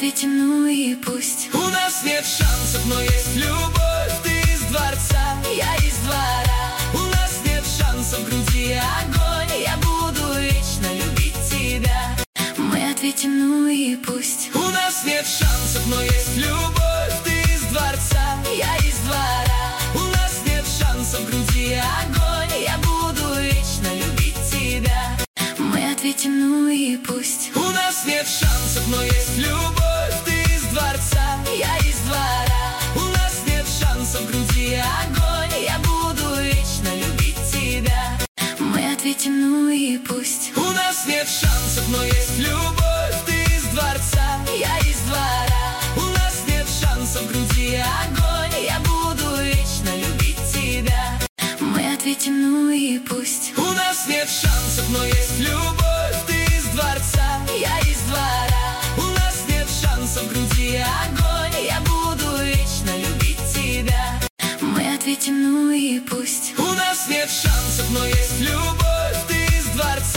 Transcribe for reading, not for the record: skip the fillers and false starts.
ответим, ну и пусть. У нас нет шансов, но есть любовь. Ты из дворца, Я из двора. у нас нет шансов, в груди огонь. Я буду вечно любить тебя. Мы ответим, ну и пусть. У нас нет шансов, но есть любовь. Ты из дворца, Я из двора. у нас нет шансов, в груди огонь. Я буду вечно любить тебя. Мы ответим, ну и пусть. У нас нет шансов, но есть любовь. Ты из дворца, Я из двора. у нас нет шансов, в груди огонь. Я буду вечно любить тебя. Мы ответим, ну и пусть. У нас нет шансов, но есть любовь. Ты из дворца, Я из двора. у нас нет шансов, в груди огонь. Я буду вечно любить тебя. Мы ответим, ну и пусть. У нас нет шансов, но есть любовь. Ты из дворца, Я из двора. у нас нет шансов, в груди огонь. Я буду вечно любить тебя. Мы ответим, ну и пусть. У нас нет шансов, но есть любовь.